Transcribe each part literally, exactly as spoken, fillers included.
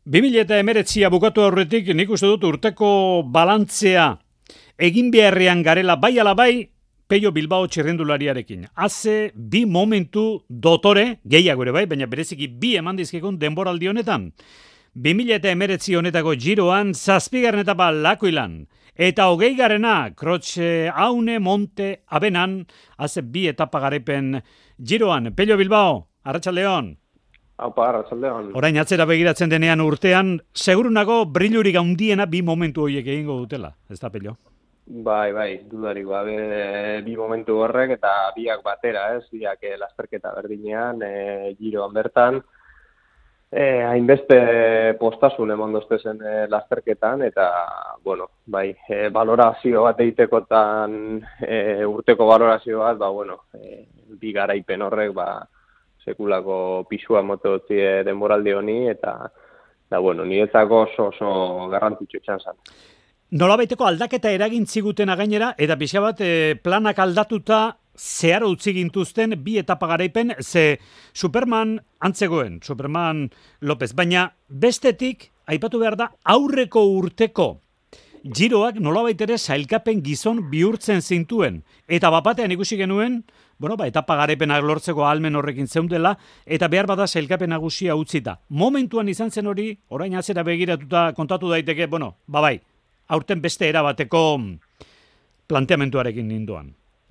bi mila hemeretzia bukatu aurretik nik uste dut urteko balantzea egin beharrean garela bai ala bai Pello Bilbao txirrendulariarekin. Haze bi momentu dotore, gehiago ere bai, baina bereziki bi eman dizkikun denboraldi honetan. bi mila hemeretzi honetako giroan zazpigarren etapa Lakuilan. Eta hogei garena, Krotxe, Aune, Monte, Abenan, haze bi etapa garaipen giroan. Pello Bilbao, Arratsaldeon. Aupa, Arratsaldeon. Orain atzera begiratzen denean urtean, segurunago brillurik handiena bi momentu horiek egingo dutela, ez da, Pello? Bai, bai, dudarik gabe bi momentu horrek eta biak batera, ez, biak eh, lasterketa berdinean, eh, giroan bertan, eh, hainbeste postasun eman doztezen eh, lasterketan, eta, bueno, bai, eh, valorazio bat egitekotan, eh, urteko valorazio bat, ba, bueno, eh, bi garaipen horrek, ba, sekulako pisua moto dutzi denboraldi honi, eta, da, bueno, niretzako oso, oso garrantzitsu izan zen. Nolabaiteko aldaketa eragin zigutena gainera, eta pixka bat e, planak aldatuta zeharo utzi gintuzten bi etapa garaipen, ze Superman antzegoen, Superman López, baina bestetik, aipatu behar da, aurreko urteko giroak nolabait ere sailkapen gizon bihurtzen zintuen, eta bapatean ikusi genuen, bueno, ba, etapa garaipenak lortzeko ahalmen horrekin zeundela, eta behar bada sailkapen nagusia utzita. Momentuan izan zen hori, orain atzera begiratuta kontatu daiteke, bueno, babai, aurten beste erabateko planteamenduarekin ninduan.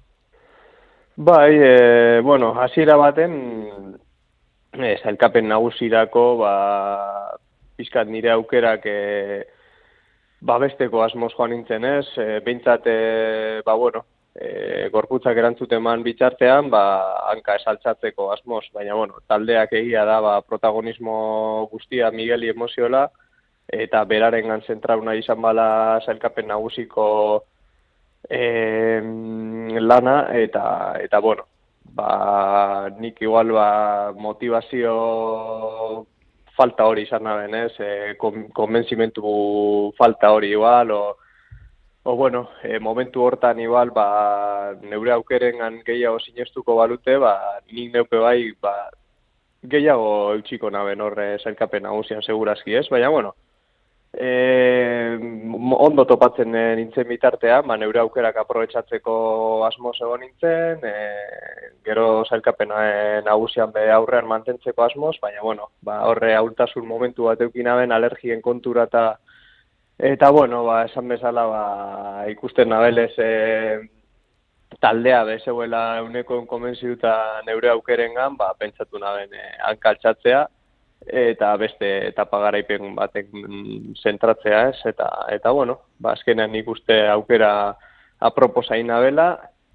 Bai, e, bueno, hasiera baten e, sailkapen nagusirako ba, pizkat nire aukerak e, babesteko asmoz joan nintzen ez, e, behintzat, e, ba, bueno, e, gorputzak erantzuten man bitxartean, ba, hanka esaltzatzeko asmoz, baina, bueno, taldeak egia da, ba, protagonismo guztia Migueli emoziola, eta berarengan zentrauna izan bala sailkapen nagusiko e, lana, eta, eta bueno, ba, nik igual ba, motivazio falta hori izan naben, ez, e, konbentzimentu falta hori igual, o, o bueno, e, momentu hortan igual, ba, neure aukerengan gehiago sinestuko balute, ba, nik neupe bai, ba, gehiago eutxiko naben horre sailkapen nagusian segurazki, ez, baina, bueno, E, ondo topatzen e, nintzen bitartean, ba, neure aukerak aprobetxatzeko asmoz egon nintzen, e, gero sailkapena e, nagusian be aurrean mantentzeko asmoz, baina bueno, ba, horre ahultasun momentu bat eukinaben alergien kontura eta eta bueno, ba, esan bezala ba, ikusten nabelez e, taldea bezeuela euneko konbentziduta neure aukerengan, ba, pentsatu naben e, hankaltzatzea, eta beste etapa garaipen batek zentratzea ez, eta, eta bueno, ba, azkenean nik uste aukera aproposain nabela,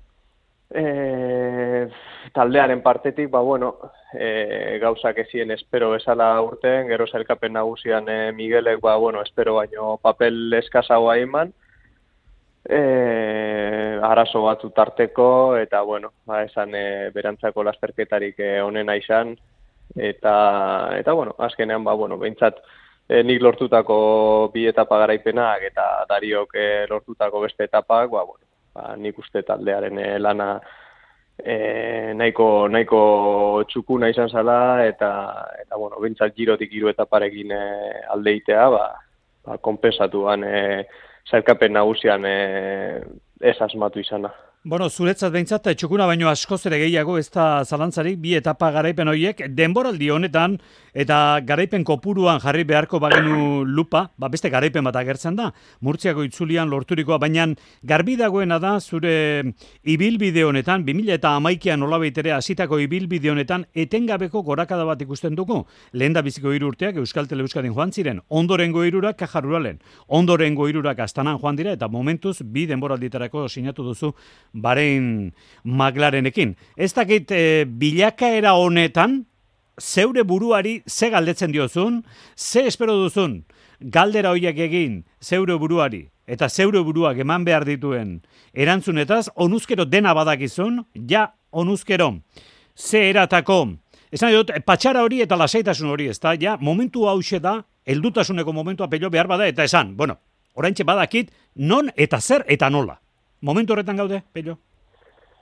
e, taldearen partetik, ba, bueno, e, gauzak ezien espero bezala urten, gero sailkapen nagusian e, Miguelek, ba, bueno, espero baino papel eskazagoa iman, e, arazo batzu tarteko, eta, bueno, ba, esan e, berantzako lasterketarik e, onena izan, Eta, eta bueno, azkenean, ba, bueno, behintzat e, nik lortutako bi etapa garaipenak eta Dariok e, lortutako beste etapak, ba, bueno, ba, nik uste taldearen e, lana e, nahiko, nahiko txukuna izan zala, eta, eta bueno, behintzat girotik hiru etaparekin e, aldeitea, ba, ba, konpensatuan e, sailkapen nagusian e, ez asmatu izana. Bueno, zuretzat behintzat, txukuna baino askoz ere gehiago ez da zalantzarik bi etapa garaipen horiek denboraldi honetan eta garaipen kopuruan jarri beharko bagenu lupa, ba beste garaipen bat agertzen da, Murtziako itzulian lorturikoa, baina garbi dagoena da zure ibilbide honetan, bi mila hamaikaan nolabait ere hasitako ibilbide honetan etengabeko gorakada bat ikusten dugu. Lehen da biziko hiru urteak Euskal Tele Euskadin joan ziren, ondorengo hirurak Caja Ruralen, ondorengo hirurak Astanan joan dira, eta momentuz bi denboraldietarako sinatu duzu Bahrein McLarenekin. Ez dakit e, bilakaera honetan, zeure buruari ze galdetzen diozun, ze espero duzun, galdera horiek egin zeure buruari, eta zeure buruak eman behar dituen erantzunetaz, onuzkero dena badakizun, ja onuzkero, ze eratako, esan dut, patxara hori eta lasaitasun hori, ez da, ja, momentu hause da, heldutasuneko momentua Pello behar bada, eta esan, bueno, oraintxe badakit, non eta zer eta nola. Momentu horretan gaude, Pello?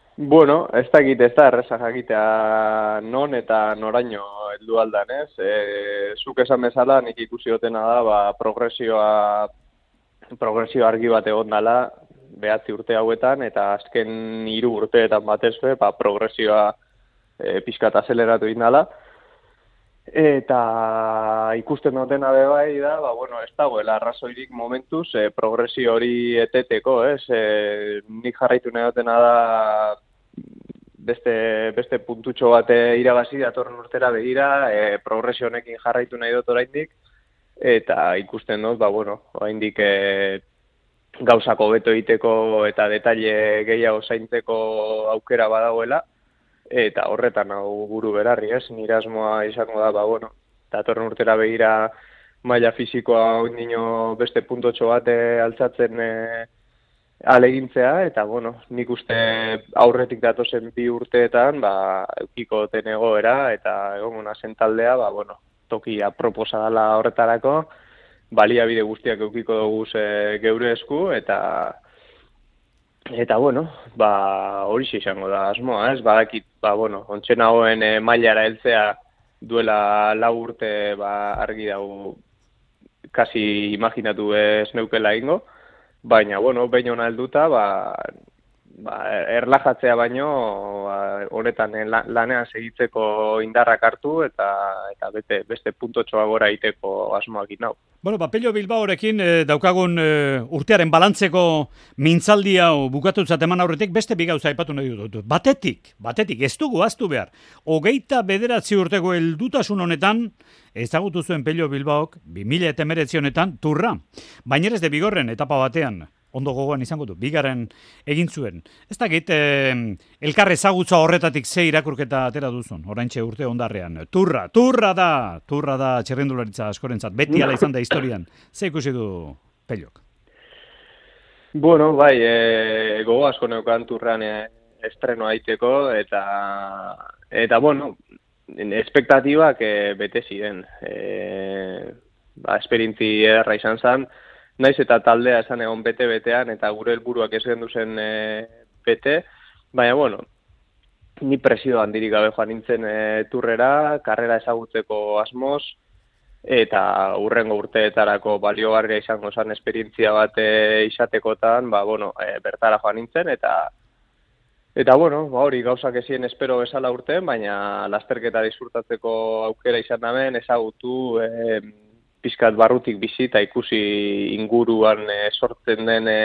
Bueno, ez dakit, ez da erreza jakitea non eta noraino heldu aldan, ez? E, zuk esan bezala, nik ikusi dutena da, ba, progresioa, progresio argi bat egon dala, behatzi urte hauetan, eta azken hiru urteetan batez be, ba, progresioa e, pixkat azeleratu egin dala. Eta ikusten dutena be bai da, ba, bueno, ez dagoela arrazoirik momentuz e, progresio hori eteteko, ez? E, nik jarraitu nahi dutena da beste, beste puntutxo bat irabazi datorren urtera begira, e, progresio honekin jarraitu nahi dut oraindik, eta ikusten dut, ba, bueno, oraindik e, gauzako beto egiteko eta detaile gehiago zaintzeko aukera badagoela, eta horretan hau buru berarri, ez? Nire asmoa izango da, ba, bueno, datorren urtera begira maila fisikoa ondino beste puntotxo bat altzatzen e, alegintzea, eta, bueno, nik uste aurretik datozen bi urteetan, ba, eukiko ten egoera, eta egon zen taldea, ba, bueno, tokia proposa dela horretarako, baliabide guztiak eukiko dugu e, geure esku, eta Eta, bueno, ba, hori izango da asmoa, ez? Badakit, ba, bueno, ontsen hauen e, mailara heltzea duela lau urte, ba, argi dago, kasi imaginatu ez neukela ingo, baina, bueno, behin hona helduta, ba, ba, erlajatzea baino, ba, honetan lanean segitzeko indarrak hartu, eta eta bete, beste puntotxoa gora egiteko asmoakin hau. Bueno, ba, Pello Bilbaorekin eh, daukagun eh, urtearen balantzeko mintzaldi hau bukatutzat eman aurretik beste bi gauza aipatu nahi dut. Batetik, batetik, ez dugu ahaztu behar. Hogeita bederatzi urteko heldutasun honetan, ezagutu zuen Pello Bilbaok, bi mila hemeretzi honetan, turra. Baina ez de bigorren etapa batean, ondo gogoan izango du, bigaren egin zuen. Ez dakit, eh, elkar ezagutza horretatik ze irakurketa atera duzun, oraintxe urte ondarrean. Turra, turra da, turra da txerrendularitza askorentzat, beti ala izan da historian. Ze ikusi du Pellok? Bueno, bai, e, gogo asko neukan turran e, estreno aiteko, eta, eta bueno, espektatibak e, bete ziren. E, ba, esperientzi ederra izan zen, naiz eta taldea esan egon bete-betean, eta gure helburuak ez gendu zen e, bete, baina, bueno, ni presio handirik gabe joan nintzen e, turrera, karrera ezagutzeko asmoz, eta hurrengo urteetarako baliogarria izango zen esperientzia bat e, izatekotan, ba, bueno, e, bertara joan nintzen, eta Eta, bueno, ba, hori gauzak ezien espero bezala urten, baina lasterketa disfrutatzeko aukera izan daben, ezagutu, e, pizkat barrutik bizi eta ikusi inguruan e, sortzen den e,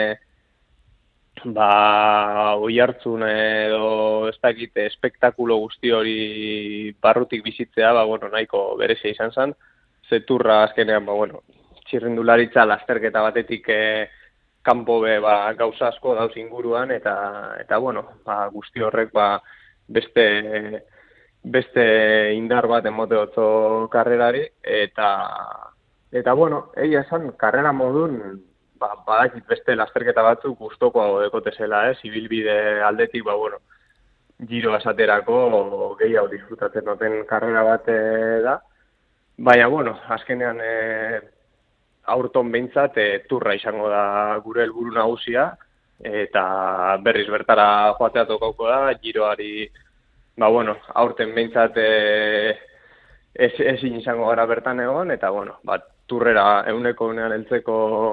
ba, oihartzun edo ez dakit espektakulo guzti hori barrutik bizitzea, ba, bueno, nahiko berezia izan zen. Zeturra azkenean, ba, bueno, txirrindularitza lasterketa batetik e, kanpo be, ba, gauza asko dauz inguruan, eta, eta bueno, ba, guzti horrek ba, beste, beste indar bat emote otzo karrerari, eta Eta, bueno, egia esan, karrera modun, ba, badakit beste lasterketa batzuk gustokoago dekotezela, ez? Ibilbide aldetik, ba, bueno, giro esaterako gehiago disfrutatzen duten karrera bat da. Baina, bueno, azkenean e, aurton behintzat e, turra izango da gure helburu nagusia, eta berriz bertara joatea tokauko da, giroari, ba, bueno, aurten behintzat e, ez, ezin izango gara bertan egon, eta, bueno, bat, turrera euneko unean heltzeko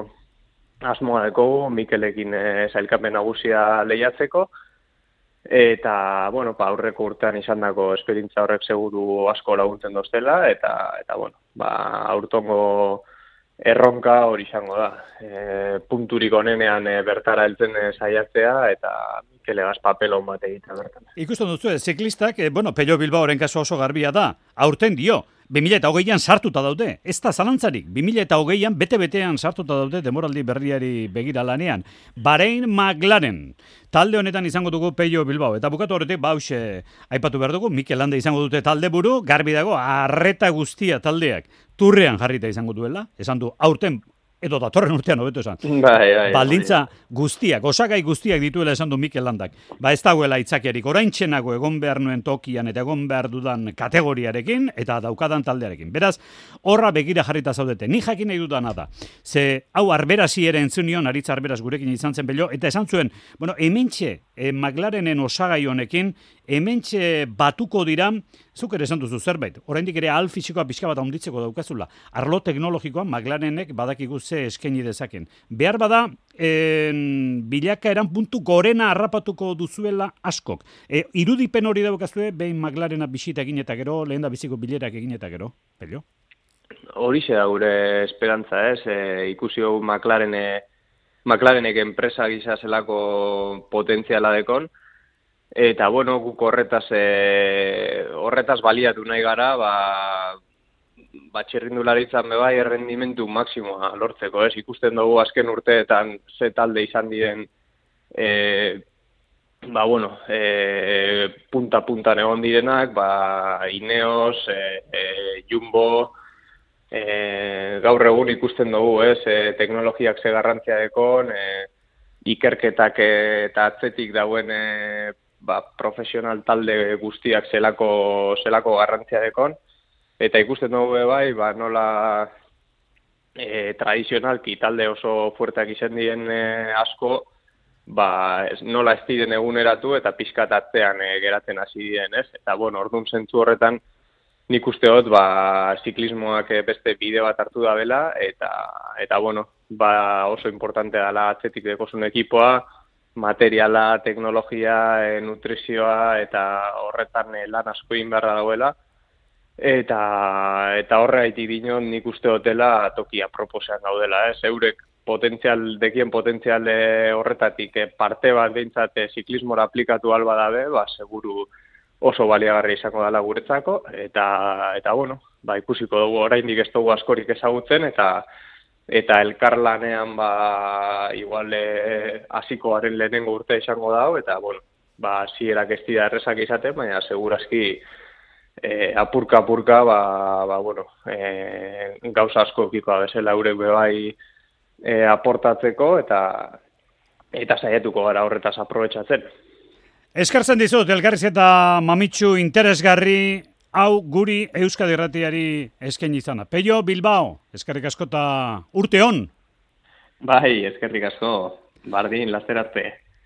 asmoa dekogu, Mikelekin e, sailkapen nagusia lehiatzeko, eta, bueno, pa, aurreko urtean izandako esperientza horrek seguru asko laguntzen doztela, eta, eta bueno, ba, aurtongo erronka hori izango da. E, punturik onenean e, bertara heltzen e, saiatzea, eta Mikelegaz papelon bat egitea bertan. Ikusten duzu, ziklistak, e, bueno, Pello Bilbaoren kasu oso garbia da, aurten dio, bi mila hogeian sartuta daude, ez da zalantzarik, bi mila hogeian bete-betean sartuta daude demoraldi berriari begira lanean. Bahrein McLaren, talde honetan izango dugu Pello Bilbao, eta bukatu horretik, bauxe, aipatu behar dugu, Mikel Landa izango dute talde buru, garbi dago, arreta guztia taldeak, turrean jarrita izango duela, esan du, aurten, edo datorren urtean hobeto esan. Bai, bai, baldintza guztiak, osagai guztiak dituela esan du Mikel Landak. Ba ez dagoela itzakiarik, oraintxenago egon behar nuen tokian eta egon behar dudan kategoriarekin eta daukadan taldearekin. Beraz, horra begira jarrita zaudete. Ni jakin nahi dudana da. Ze hau arberazi ere entzunion, aritza arberaz gurekin izan zen Pello, eta esan zuen, bueno, hementxe e, McLarenen osagai honekin, hementxe batuko dira, zuk ere esan duzu zerbait, oraindik ere ahal fisikoa pixka bat handitzeko daukazula. Arlo teknologikoa McLarenek badakigu ze eskaini dezaken. Behar bada, en, bilakaeran puntu gorena harrapatuko duzuela askok. E, irudipen hori daukazue, behin McLarena bisita egin eta gero, lehen da biziko bilerak egin eta gero, Pello? Horixe da gure esperantza, ez? E, ikusi hau McLaren, McLarenek enpresa gisa zelako potentziala dekon, eta bueno, guk horretaz, e, horretaz baliatu nahi gara, ba, ba txirrindularitzan bebai errendimentu maksimoa lortzeko, ez? Ikusten dugu azken urteetan ze talde izan diren, e, ba bueno, e, punta-puntan egon direnak, ba Ineos, e, e, Jumbo, E, gaur egun ikusten dugu, ez, e, teknologiak ze garrantzia dekon, e, ikerketak eta atzetik dauen e, ba, profesional talde guztiak zelako, zelako garrantzia dekon, eta ikusten dugu bai, ba, nola e, tradizionalki talde oso fuerteak izan diren e, asko, ba, ez, nola ez diren eguneratu eta pixkat atzean e, geratzen hasi diren, ez, eta bueno, orduan zentzu horretan, nik uste hot, ba, ziklismoak beste bide bat hartu da bela, eta, eta bueno, ba, oso importantea dela atzetik dekozun ekipoa, materiala, teknologia, e, nutrizioa, eta horretan e, lan asko egin beharra dauela, eta, eta horregaitik dinon nik uste hotela tokia proposean gaudela, ez, eurek potentzial, dekien potentzial horretatik e, parte bat behintzat ziklismora aplikatu alba dabe, ba, seguru, oso baliagarri izango dela guretzako, eta, eta bueno, ba, ikusiko dugu oraindik ez dugu askorik ezagutzen, eta eta elkarlanean ba, igual hasiko garen lehenengo urte izango dago, eta bueno, ba, zierak ez dira errezak izaten, baina segurazki e, apurka-apurka, ba, ba, bueno, e, gauza asko ekikoa bezala eurek bebai e, aportatzeko, eta eta saiatuko gara horretaz aprobetxatzen. Eskertzen dizut, elkarrizketa mamitsu interesgarri hau guri Euskadi Irratiari eskaini izana. Pello Bilbao, eskerrik asko eta urte on. Bai, eskerrik asko. Bardin, laster arte.